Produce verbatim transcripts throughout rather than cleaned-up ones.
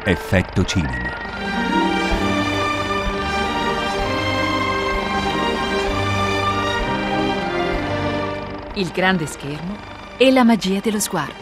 Effetto cinema. Il grande schermo e la magia dello sguardo.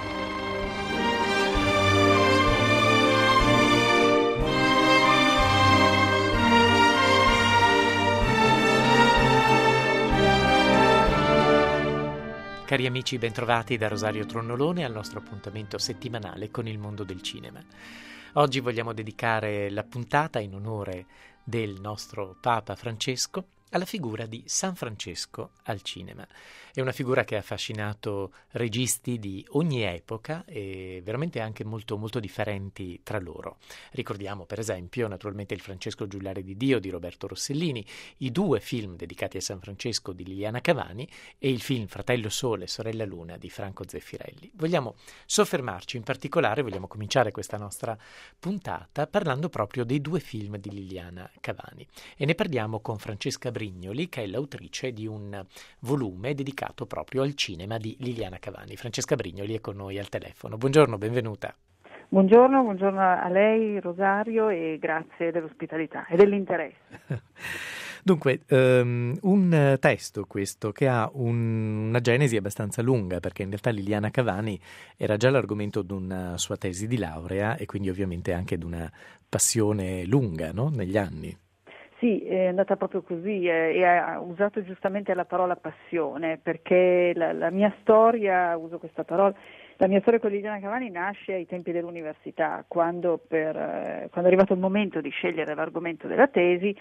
Cari amici, bentrovati da Rosario Tronnolone al nostro appuntamento settimanale con il mondo del cinema. Oggi vogliamo dedicare la puntata in onore del nostro Papa Francesco alla figura di San Francesco al cinema. È una figura che ha affascinato registi di ogni epoca e veramente anche molto, molto differenti tra loro. Ricordiamo per esempio naturalmente il Francesco Giullare di Dio di Roberto Rossellini, i due film dedicati a San Francesco di Liliana Cavani e il film Fratello Sole, Sorella Luna di Franco Zeffirelli. Vogliamo soffermarci in particolare, vogliamo cominciare questa nostra puntata parlando proprio dei due film di Liliana Cavani e ne parliamo con Francesca Brignoli, che è l'autrice di un volume dedicato proprio al cinema di Liliana Cavani. Francesca Brignoli è con noi al telefono. Buongiorno, benvenuta. Buongiorno, buongiorno a lei Rosario e grazie dell'ospitalità e dell'interesse. Dunque, um, un testo questo che ha un, una genesi abbastanza lunga, perché in realtà Liliana Cavani era già l'argomento di una sua tesi di laurea e quindi ovviamente anche di una passione lunga, no? Negli anni. Sì, è andata proprio così eh, e ha usato giustamente la parola passione, perché la, la mia storia, uso questa parola, la mia storia con Liliana Cavani nasce ai tempi dell'università, quando, per, eh, quando è arrivato il momento di scegliere l'argomento della tesi,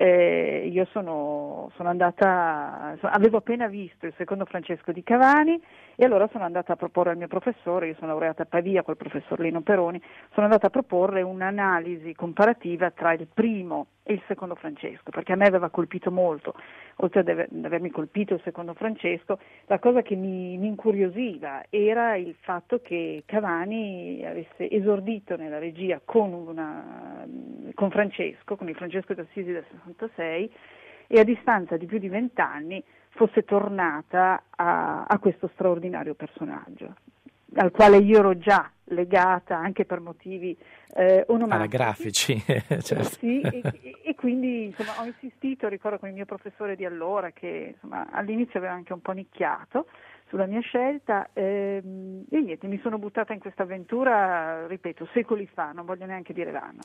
eh, io sono, sono andata, avevo appena visto il secondo Francesco di Cavani e allora sono andata a proporre al mio professore, io sono laureata a Pavia col professor Lino Peroni, sono andata a proporre un'analisi comparativa tra il primo e il secondo Francesco, perché a me aveva colpito molto, oltre ad, aver, ad avermi colpito il secondo Francesco, la cosa che mi, mi incuriosiva era il fatto che Cavani avesse esordito nella regia con, una, con Francesco, con il Francesco d'Assisi del sessantasei, e a distanza di più di vent'anni fosse tornata a, a questo straordinario personaggio, al quale io ero già legata anche per motivi eh, anagrafici. Certo. Sì, e, e quindi insomma, ho insistito, ricordo con il mio professore di allora che insomma, all'inizio aveva anche un po' nicchiato sulla mia scelta ehm, e niente, mi sono buttata in questa avventura, ripeto, secoli fa, non voglio neanche dire l'anno.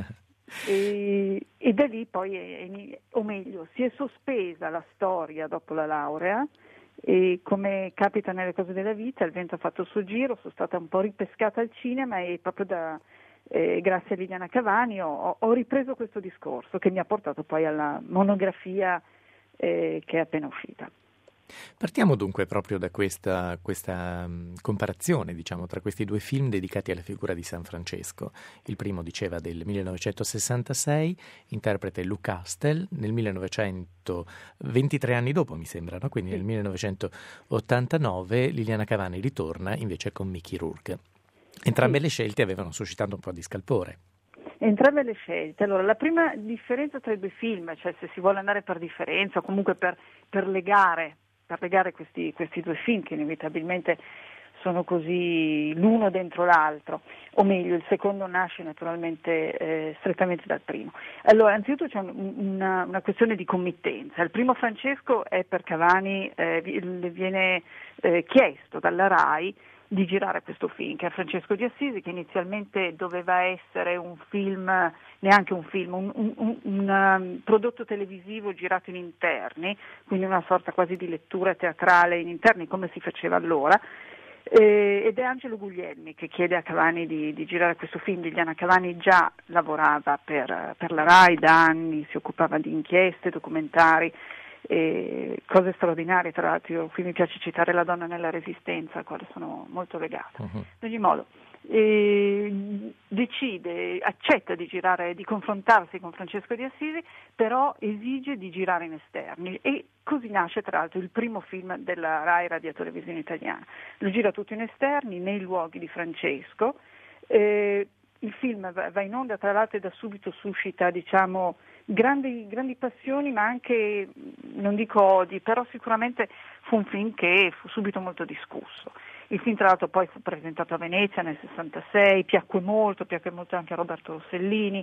E, e da lì poi, è, è, o meglio, si è sospesa la storia dopo la laurea e come capita nelle cose della vita il vento ha fatto il suo giro, sono stata un po' ripescata al cinema e proprio da, eh, grazie a Liliana Cavani ho, ho ripreso questo discorso che mi ha portato poi alla monografia eh, che è appena uscita. Partiamo dunque proprio da questa, questa um, comparazione, diciamo, tra questi due film dedicati alla figura di San Francesco. Il primo, diceva, del millenovecentosessantasei, interprete Lou Castel, nel millenovecento, ventitré anni dopo mi sembra, no? Quindi nel millenovecentottantanove Liliana Cavani ritorna invece con Mickey Rourke. Entrambe sì. Le scelte avevano suscitato un po' di scalpore. Entrambe le scelte. Allora, la prima differenza tra i due film, cioè se si vuole andare per differenza o comunque per, per legare per legare questi, questi due film che inevitabilmente sono così l'uno dentro l'altro, o meglio il secondo nasce naturalmente eh, strettamente dal primo. Allora, anzitutto c'è un, una, una questione di committenza. Il primo Francesco è per Cavani, eh, le viene eh, chiesto dalla RAI di girare questo film, che è Francesco di Assisi, che inizialmente doveva essere un film, neanche un film, un, un, un, un um, prodotto televisivo girato in interni, quindi una sorta quasi di lettura teatrale in interni come si faceva allora, eh, ed è Angelo Guglielmi che chiede a Cavani di, di girare questo film. Liliana Cavani già lavorava per, per la RAI da anni, si occupava di inchieste, documentari, e cose straordinarie, tra l'altro qui mi piace citare La donna nella resistenza, al quale sono molto legata. Uh-huh. In ogni modo eh, decide, accetta di girare, di confrontarsi con Francesco di Assisi, però esige di girare in esterni e così nasce tra l'altro il primo film della RAI Radio Televisione Italiana. Lo gira tutto in esterni, nei luoghi di Francesco. Eh, il film va in onda tra l'altro e da subito suscita, diciamo, grandi, grandi passioni, ma anche, non dico odi, però sicuramente fu un film che fu subito molto discusso. Il film tra l'altro poi fu presentato a Venezia nel sessantasei, piacque molto, piacque molto anche a Roberto Rossellini.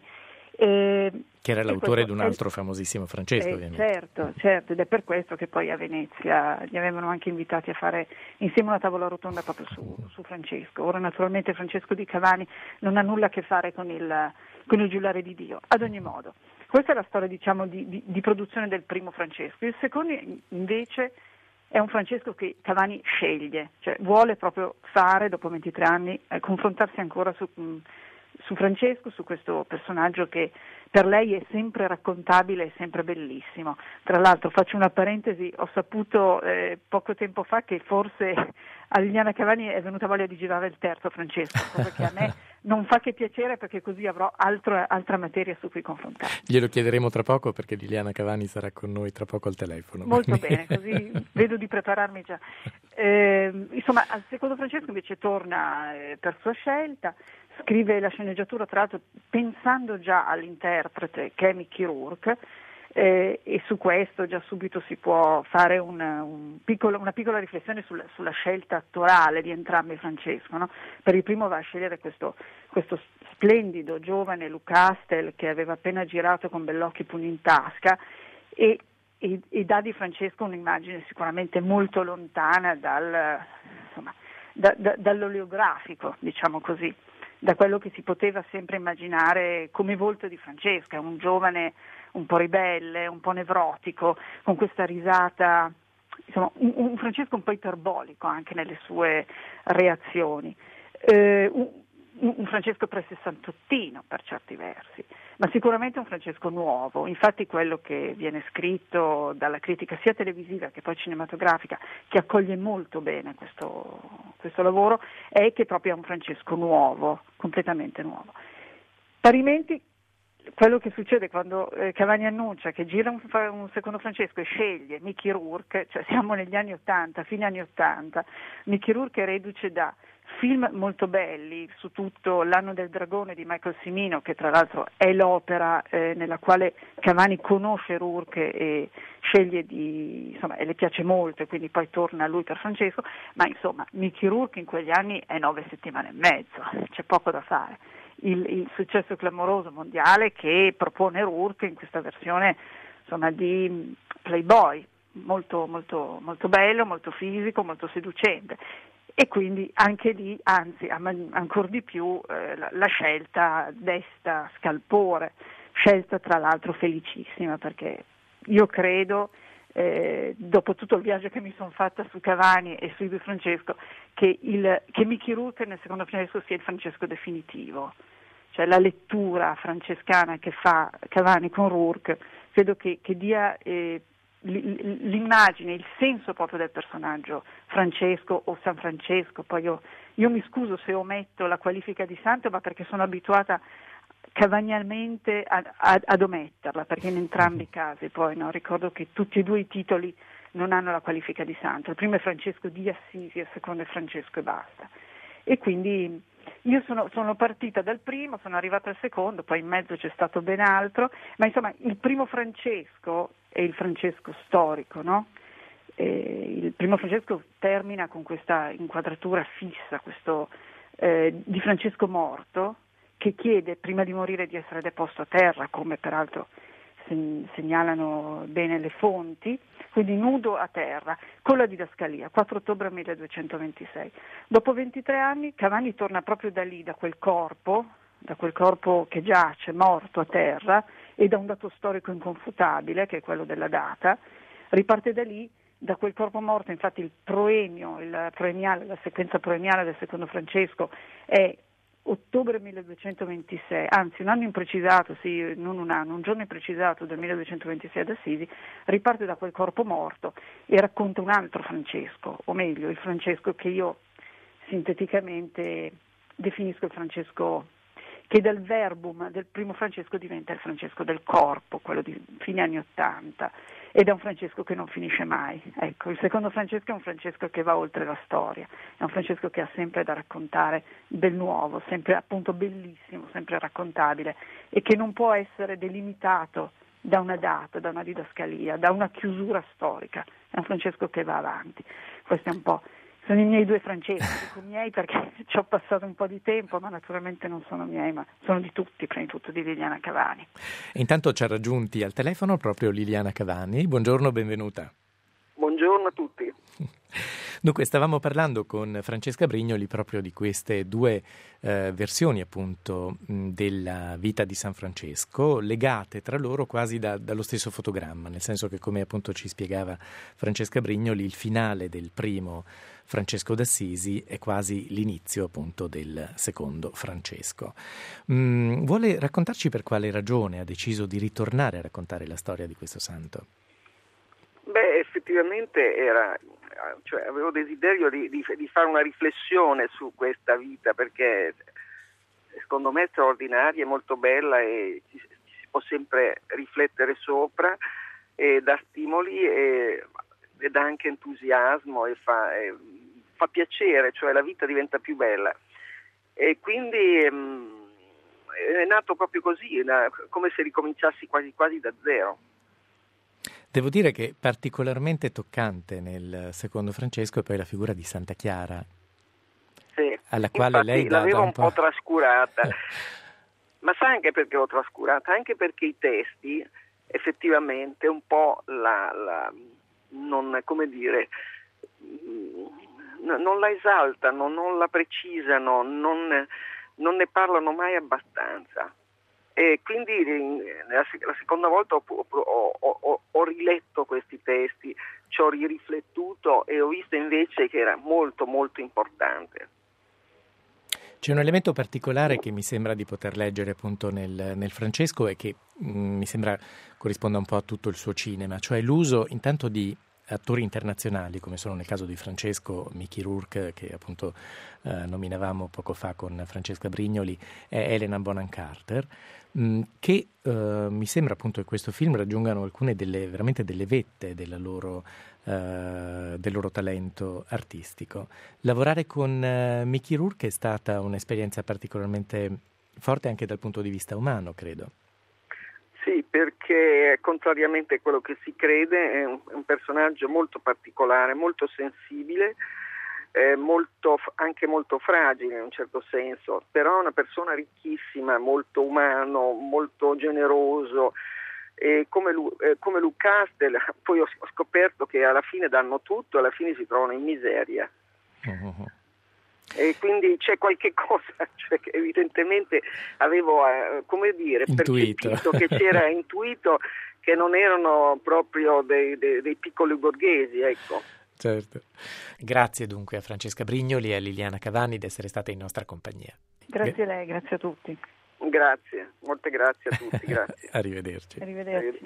Eh, che era l'autore questo, di un altro eh, famosissimo Francesco, eh, ovviamente. Certo, certo, ed è per questo che poi a Venezia li avevano anche invitati a fare insieme una tavola rotonda proprio su, su Francesco. Ora naturalmente Francesco di Cavani non ha nulla a che fare con il, con il giullare di Dio. Ad ogni modo, questa è la storia, diciamo, di, di, di produzione del primo Francesco. Il secondo invece è un Francesco che Cavani sceglie, cioè vuole proprio fare, dopo ventitré anni, eh, confrontarsi ancora su... Mh, su Francesco, su questo personaggio che per lei è sempre raccontabile e sempre bellissimo. Tra l'altro faccio una parentesi, ho saputo eh, poco tempo fa che forse a Liliana Cavani è venuta voglia di girare il terzo Francesco, cosa che a me non fa che piacere perché così avrò altro, altra materia su cui confrontare. Glielo chiederemo tra poco perché Liliana Cavani sarà con noi tra poco al telefono. Molto bene, così vedo di prepararmi già. Eh, insomma, al secondo Francesco invece torna eh, per sua scelta, scrive la sceneggiatura tra l'altro pensando già all'interprete che è Mickey Rourke, eh, e su questo già subito si può fare un, un piccolo, una piccola riflessione sulla, sulla scelta attorale di entrambi Francesco, no? Per il primo va a scegliere questo, questo splendido giovane Luca Astel che aveva appena girato con Bellocchi Pugno in tasca e, e, e dà di Francesco un'immagine sicuramente molto lontana dal, insomma, da, da, dall'oleografico, diciamo così, da quello che si poteva sempre immaginare come volto di Francesco, un giovane un po' ribelle, un po' nevrotico, con questa risata, insomma un, un Francesco un po' iperbolico anche nelle sue reazioni, eh, un, un Francesco pre-sessantottino per certi versi, ma sicuramente un Francesco nuovo. Infatti quello che viene scritto dalla critica sia televisiva che poi cinematografica, che accoglie molto bene questo, questo lavoro, è che proprio è un Francesco nuovo, completamente nuovo. Parimenti quello che succede quando eh, Cavani annuncia che gira un, un secondo Francesco e sceglie Mickey Rourke, cioè siamo negli anni ottanta, fine anni ottanta, Mickey Rourke è reduce da film molto belli, su tutto L'anno del dragone di Michael Cimino, che tra l'altro è l'opera eh, nella quale Cavani conosce Rourke e sceglie di, insomma, e le piace molto e quindi poi torna a lui per Francesco, ma insomma Mickey Rourke in quegli anni è nove settimane e mezzo, c'è poco da fare. Il, il successo clamoroso mondiale che propone Rourke in questa versione, insomma, di playboy, molto, molto, molto bello, molto fisico, molto seducente. E quindi anche lì, anzi ancora di più, eh, la, la scelta desta scalpore, scelta tra l'altro felicissima, perché io credo, eh, dopo tutto il viaggio che mi sono fatta su Cavani e su Di Francesco, che, il, che Mickey Rourke nel secondo Francesco sia il Francesco definitivo, cioè la lettura francescana che fa Cavani con Rourke, credo che, che dia eh, l'immagine, il senso proprio del personaggio Francesco o San Francesco. Poi io, io mi scuso se ometto la qualifica di santo, ma perché sono abituata cavanialmente a, a, ad ometterla, perché in entrambi i casi poi no, ricordo che tutti e due i titoli non hanno la qualifica di santo, il primo è Francesco di Assisi, il secondo è Francesco e basta. E quindi io sono, sono partita dal primo, sono arrivata al secondo, poi in mezzo c'è stato ben altro, ma insomma il primo Francesco è il Francesco storico, no? E il primo Francesco termina con questa inquadratura fissa, questo eh, di Francesco morto, che chiede prima di morire di essere deposto a terra, come peraltro segnalano bene le fonti, quindi nudo a terra, con la didascalia, quattro ottobre milleduecentoventisei. Dopo ventitré anni Cavani torna proprio da lì, da quel corpo, da quel corpo che giace morto a terra e da un dato storico inconfutabile, che è quello della data, riparte da lì, da quel corpo morto. Infatti il proemio, il proemiale, la sequenza proemiale del secondo Francesco è ottobre milleduecentoventisei, anzi un anno imprecisato, sì, non un anno, un giorno imprecisato del milleduecentoventisei ad Assisi, riparte da quel corpo morto e racconta un altro Francesco, o meglio il Francesco che io sinteticamente definisco il Francesco che dal verbum del primo Francesco diventa il Francesco del corpo, quello di fine anni ottanta, ed è un Francesco che non finisce mai. Ecco, il secondo Francesco è un Francesco che va oltre la storia, è un Francesco che ha sempre da raccontare del nuovo, sempre appunto bellissimo, sempre raccontabile, e che non può essere delimitato da una data, da una didascalia, da una chiusura storica. È un Francesco che va avanti. Questo è un po' Sono i miei due francesi, dico miei perché ci ho passato un po' di tempo, ma naturalmente non sono miei, ma sono di tutti, prima di tutto di Liliana Cavani. E intanto ci ha raggiunti al telefono proprio Liliana Cavani. Buongiorno, benvenuta. Buongiorno a tutti. Dunque, stavamo parlando con Francesca Brignoli proprio di queste due eh, versioni appunto mh, della vita di San Francesco, legate tra loro quasi da, dallo stesso fotogramma, nel senso che, come appunto ci spiegava Francesca Brignoli, il finale del primo Francesco d'Assisi è quasi l'inizio appunto del secondo Francesco. Mm, vuole raccontarci per quale ragione ha deciso di ritornare a raccontare la storia di questo santo? Beh, effettivamente era, cioè, avevo desiderio di, di, di fare una riflessione su questa vita, perché secondo me è straordinaria, è molto bella e ci, ci si può sempre riflettere sopra, e dà stimoli e, e dà anche entusiasmo e fa, e fa piacere, cioè la vita diventa più bella. E quindi mh, è nato proprio così, una, come se ricominciassi quasi quasi da zero. Devo dire che particolarmente toccante nel secondo Francesco è poi la figura di Santa Chiara, sì, alla quale infatti lei dà, l'avevo dà un un po', po' trascurata, ma sa anche perché l'ho trascurata? Anche perché i testi effettivamente un po' la, la non, come dire, non la esaltano, non la precisano, non, non ne parlano mai abbastanza. E quindi la, la seconda volta ho, ho, ho, ho riletto questi testi, ci ho riflettuto e ho visto invece che era molto molto importante. C'è un elemento particolare che mi sembra di poter leggere appunto nel, nel Francesco e che mh, mi sembra corrisponda un po' a tutto il suo cinema, cioè l'uso intanto di attori internazionali, come sono nel caso di Francesco Mickey Rourke, che appunto eh, nominavamo poco fa con Francesca Brignoli, e Helena Bonham Carter, mh, che eh, mi sembra appunto che questo film raggiungano alcune delle veramente delle vette della loro, eh, del loro talento artistico. Lavorare con eh, Mickey Rourke è stata un'esperienza particolarmente forte anche dal punto di vista umano, credo. Sì, perché contrariamente a quello che si crede è un, è un personaggio molto particolare, molto sensibile, eh, molto, anche molto fragile in un certo senso, però è una persona ricchissima, molto umano, molto generoso. E come, Lu, eh, come Lou Castel, poi ho, ho scoperto che alla fine danno tutto, alla fine si trovano in miseria. Uh-huh. E quindi c'è qualche cosa, cioè che evidentemente avevo, eh, come dire, intuito. percepito che c'era intuito che non erano proprio dei, dei, dei piccoli borghesi, ecco. Certo. Grazie dunque a Francesca Brignoli e a Liliana Cavani di essere state in nostra compagnia. Grazie a lei, grazie a tutti. Grazie, molte grazie a tutti, grazie. Arrivederci. Arrivederci. Arrivederci.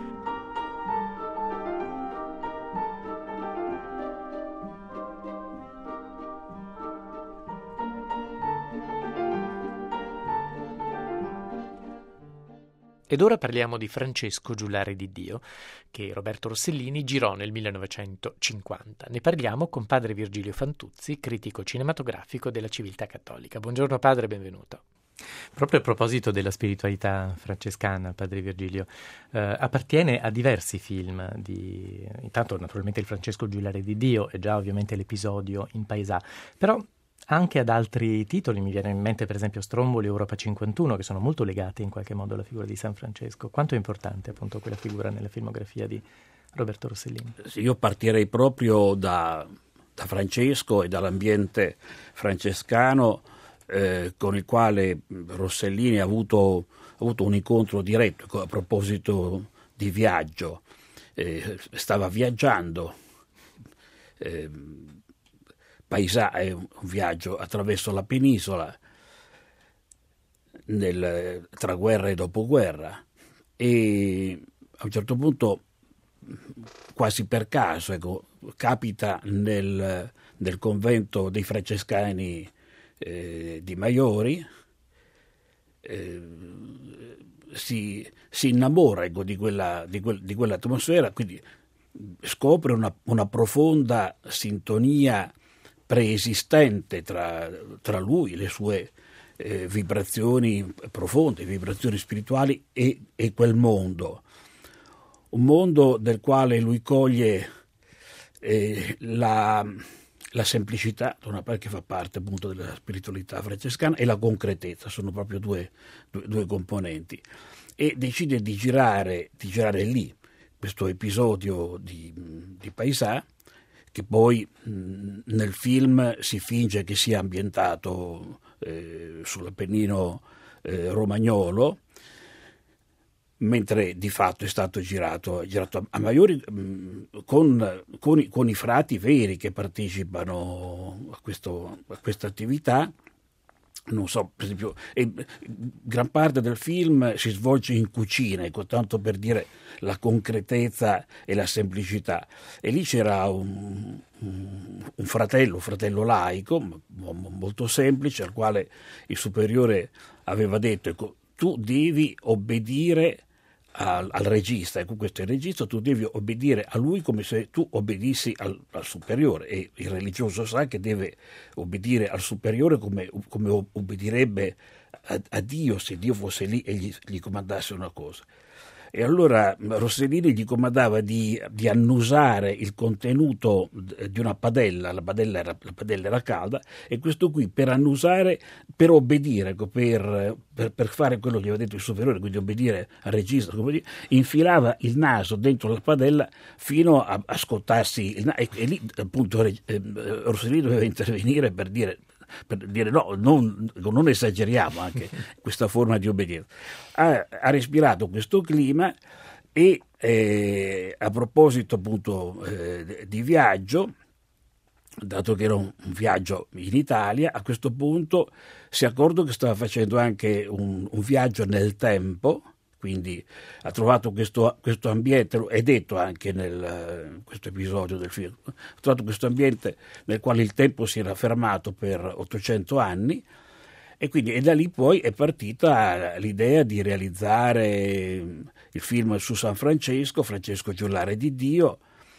Ed ora parliamo di Francesco Giullare di Dio, che Roberto Rossellini girò nel millenovecentocinquanta. Ne parliamo con padre Virgilio Fantuzzi, critico cinematografico della Civiltà Cattolica. Buongiorno padre, benvenuto. Proprio a proposito della spiritualità francescana, padre Virgilio, eh, appartiene a diversi film, di, intanto naturalmente il Francesco Giullare di Dio e già ovviamente l'episodio in Paesà, però anche ad altri titoli, mi viene in mente per esempio Stromboli e Europa cinquantuno, che sono molto legati in qualche modo alla figura di San Francesco. Quanto è importante appunto quella figura nella filmografia di Roberto Rossellini? Io partirei proprio da, da Francesco e dall'ambiente francescano eh, con il quale Rossellini ha avuto, ha avuto un incontro diretto a proposito di viaggio. Eh, stava viaggiando, eh, Paesà è un viaggio attraverso la penisola nel, tra guerra e dopoguerra, e a un certo punto, quasi per caso, ecco, capita nel, nel convento dei francescani eh, di Maiori, eh, si, si innamora, ecco, di, quella, di, quel, di quell'atmosfera, quindi scopre una, una profonda sintonia preesistente tra, tra lui, le sue eh, vibrazioni profonde, vibrazioni spirituali e, e quel mondo. Un mondo del quale lui coglie eh, la, la semplicità, da una parte, che fa parte appunto della spiritualità francescana, e la concretezza, sono proprio due, due, due componenti. E decide di girare, di girare lì questo episodio di, di Paesà, che poi mh, nel film si finge che sia ambientato eh, sull'Appennino eh, romagnolo, mentre di fatto è stato girato, girato a Maiori mh, con, con, i, con i frati veri che partecipano a, questo, a questa attività. Non so, per esempio, e gran parte del film si svolge in cucina, ecco, tanto per dire la concretezza e la semplicità. E lì c'era un, un fratello, un fratello laico, molto semplice, al quale il superiore aveva detto: ecco, tu devi obbedire al, al regista, ecco, questo è il regista, tu devi obbedire a lui come se tu obbedissi al, al superiore, e il religioso sa che deve obbedire al superiore come, come obbedirebbe a, a Dio, se Dio fosse lì e gli, gli comandasse una cosa. E allora Rossellini gli comandava di, di annusare il contenuto di una padella, la padella, era, la padella era calda, e questo qui per annusare, per obbedire, per, per, per fare quello che aveva detto il superiore, quindi obbedire al regista, come dire, infilava il naso dentro la padella fino a, a scottarsi il naso, e, e lì appunto eh, Rossellini doveva intervenire per dire... per dire no, non, non esageriamo anche questa forma di obbedienza. Ha, ha respirato questo clima e eh, a proposito appunto eh, di viaggio, dato che era un, un viaggio in Italia, a questo punto si è accorto che stava facendo anche un, un viaggio nel tempo, quindi ha trovato questo, questo ambiente, è detto anche nel uh, questo episodio del film, ha trovato questo ambiente nel quale il tempo si era fermato per ottocento anni, e quindi e da lì poi è partita l'idea di realizzare il film su San Francesco, Francesco Giullare di Dio,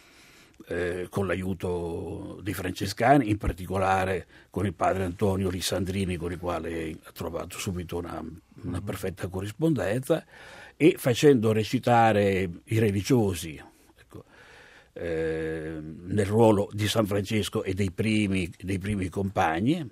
eh, con l'aiuto dei francescani, in particolare con il padre Antonio Lissandrini, con il quale ha trovato subito una, una perfetta corrispondenza, e facendo recitare i religiosi, ecco, eh, nel ruolo di San Francesco e dei primi, dei primi compagni.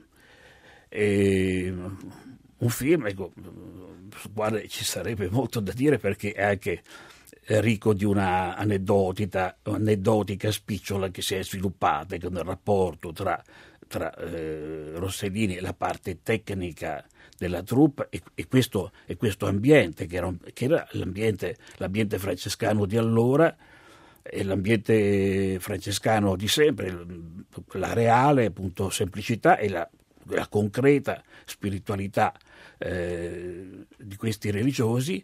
E un film, ecco, sul quale ci sarebbe molto da dire, perché è anche ricco di una aneddotica, aneddotica spicciola che si è sviluppata, ecco, nel rapporto tra, tra eh, Rossellini e la parte tecnica della troupe e, e, questo, e questo ambiente che era, che era l'ambiente, l'ambiente francescano di allora, e l'ambiente francescano di sempre, la reale appunto semplicità e la, la concreta spiritualità eh, di questi religiosi,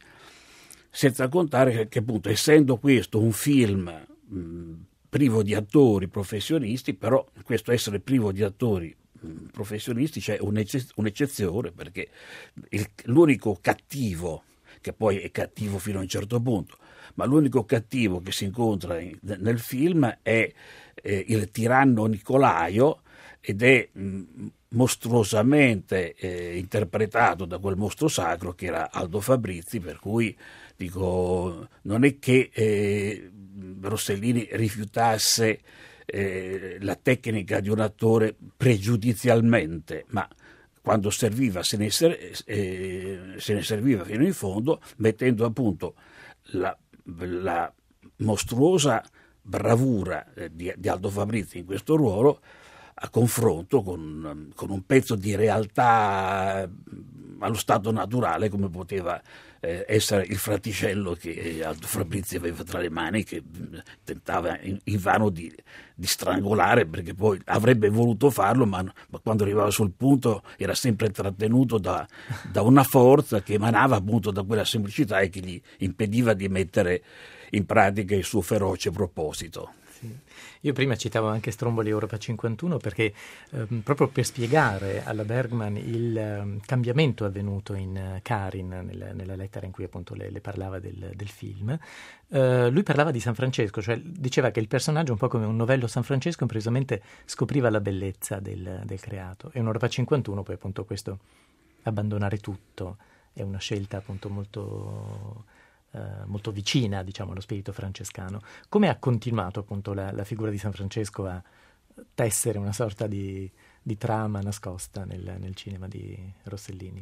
senza contare che, che appunto, essendo questo un film mh, privo di attori professionisti, però questo essere privo di attori mh, professionisti c'è un'ecce- un'eccezione, perché il, l'unico cattivo, che poi è cattivo fino a un certo punto, ma l'unico cattivo che si incontra in, nel film è eh, il tiranno Nicolaio, ed è mh, mostruosamente eh, interpretato da quel mostro sacro che era Aldo Fabrizi, per cui dico, non è che eh, Rossellini rifiutasse eh, la tecnica di un attore pregiudizialmente, ma quando serviva se ne, ser- eh, se ne serviva fino in fondo, mettendo appunto la, la mostruosa bravura eh, di, di Aldo Fabrizi in questo ruolo a confronto con, con un pezzo di realtà allo stato naturale, come poteva eh, essere il fraticello che Aldo Fabrizi aveva tra le mani, che tentava in, in vano di, di strangolare, perché poi avrebbe voluto farlo, ma, ma quando arrivava sul punto era sempre trattenuto da, da una forza che emanava appunto da quella semplicità e che gli impediva di mettere in pratica il suo feroce proposito. Io prima citavo anche Stromboli Europa cinquantuno perché ehm, proprio per spiegare alla Bergman il um, cambiamento avvenuto in uh, Karin, nel, nella lettera in cui appunto le, le parlava del, del film, uh, lui parlava di San Francesco, cioè diceva che il personaggio, un po' come un novello San Francesco, improvvisamente scopriva la bellezza del, del creato, e in Europa cinquantuno poi appunto questo abbandonare tutto è una scelta appunto molto... Uh, molto vicina, diciamo, allo spirito francescano. Come ha continuato appunto la, la figura di San Francesco a tessere una sorta di, di trama nascosta nel, nel cinema di Rossellini?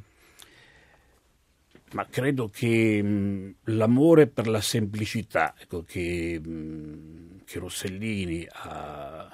Ma credo che mh, l'amore per la semplicità, ecco, che, mh, che Rossellini ha,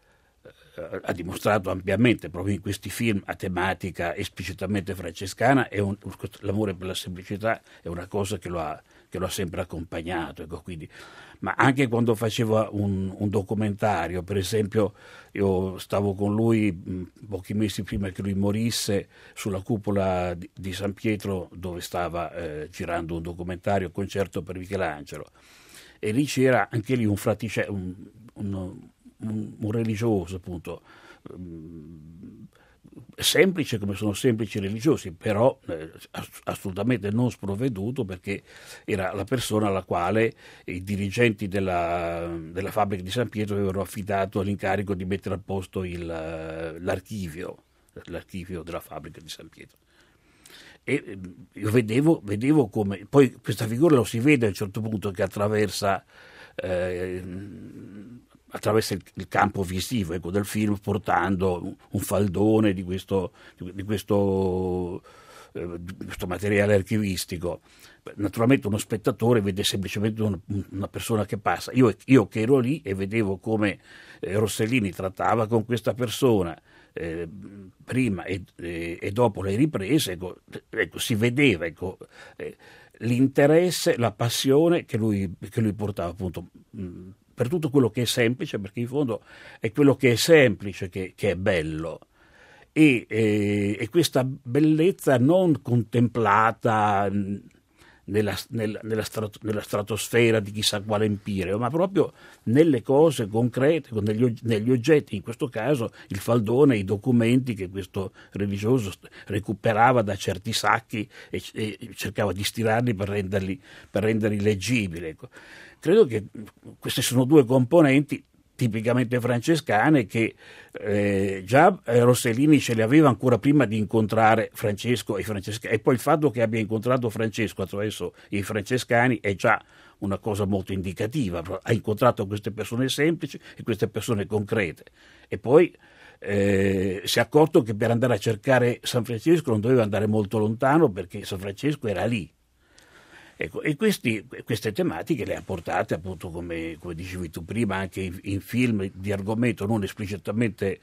ha dimostrato ampiamente proprio in questi film a tematica esplicitamente francescana, è un, l'amore per la semplicità è una cosa che lo ha, che lo ha sempre accompagnato, ecco, quindi. Ma anche quando faceva un, un documentario, per esempio io stavo con lui mh, pochi mesi prima che lui morisse sulla cupola di, di San Pietro, dove stava eh, girando un documentario, Concerto per Michelangelo, e lì c'era anche lì un fraticello, un, un, un, un religioso appunto, mh, semplice come sono semplici i religiosi, però eh, assolutamente non sprovveduto, perché era la persona alla quale i dirigenti della, della fabbrica di San Pietro avevano affidato l'incarico di mettere a posto il, l'archivio, l'archivio della fabbrica di San Pietro. E io vedevo, vedevo come, poi questa figura lo si vede a un certo punto che attraversa eh, attraverso il, il campo visivo, ecco, del film, portando un, un faldone di questo, di questo, eh, di questo materiale archivistico. Naturalmente uno spettatore vede semplicemente un, una persona che passa. Io, io che ero lì e vedevo come eh, Rossellini trattava con questa persona eh, prima e, e, e dopo le riprese, ecco, ecco, si vedeva, ecco, eh, l'interesse, la passione che lui, che lui portava appunto mh, per tutto quello che è semplice, perché in fondo è quello che è semplice che, che è bello, e, e, e questa bellezza non contemplata nella, nella, nella, strato, nella stratosfera di chissà quale empireo, ma proprio nelle cose concrete, negli, negli oggetti, in questo caso il faldone, i documenti che questo religioso recuperava da certi sacchi e, e cercava di stirarli per renderli, per renderli leggibili, ecco. Credo che queste sono due componenti tipicamente francescane che eh, già Rossellini ce le aveva ancora prima di incontrare Francesco e i francescani, e poi il fatto che abbia incontrato Francesco attraverso i francescani è già una cosa molto indicativa. Ha incontrato queste persone semplici e queste persone concrete, e poi eh, si è accorto che per andare a cercare San Francesco non doveva andare molto lontano, perché San Francesco era lì. Ecco, e questi, queste tematiche le ha portate appunto, come, come dicevi tu prima, anche in, in film di argomento non esplicitamente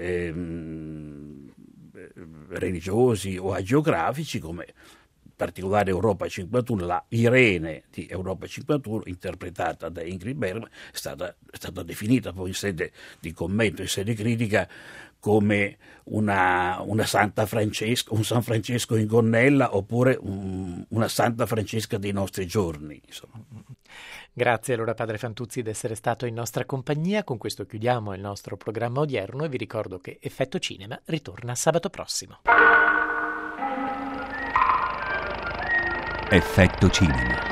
ehm, religiosi o agiografici, come in particolare Europa cinquantuno, la Irene di Europa cinquantuno, interpretata da Ingrid Bergman, è stata, è stata definita poi in sede di commento, in sede critica, come una, una Santa Francesca, un San Francesco in gonnella, oppure un, una Santa Francesca dei nostri giorni, insomma. Grazie allora padre Fantuzzi di essere stato in nostra compagnia. Con questo chiudiamo il nostro programma odierno e vi ricordo che Effetto Cinema ritorna sabato prossimo. Effetto Cinema.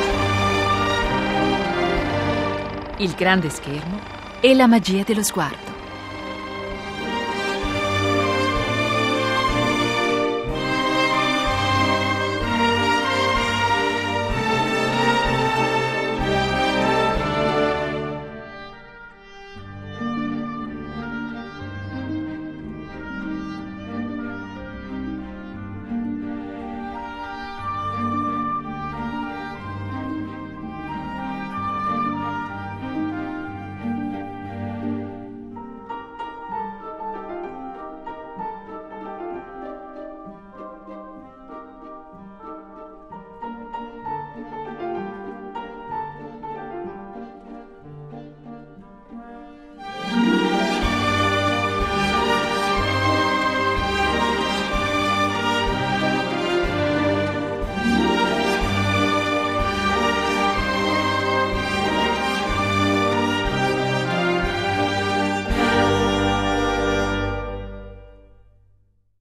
Il grande schermo e la magia dello sguardo.